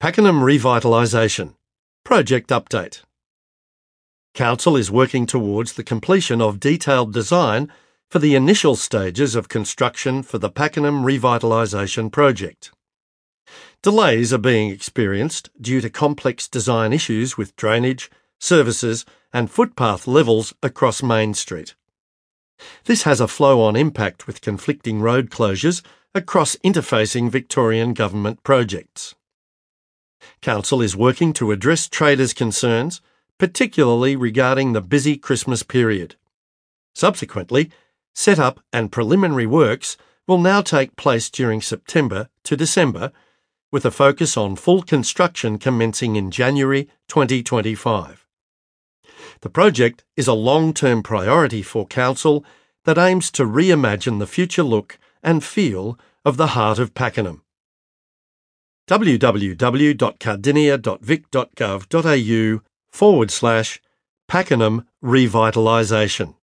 Pakenham Revitalisation Project Update. Council is working towards the completion of detailed design for the initial stages of construction for the Pakenham Revitalisation project. Delays are being experienced due to complex design issues with drainage, services and footpath levels across Main Street. This has a flow-on impact with conflicting road closures across interfacing Victorian government projects. Council is working to address traders' concerns, particularly regarding the busy Christmas period. Subsequently, set-up and preliminary works will now take place during September to December, with a focus on full construction commencing in January 2025. The project is a long-term priority for Council that aims to reimagine the future look and feel of the heart of Pakenham. www.cardinia.vic.gov.au/Pakenham Revitalisation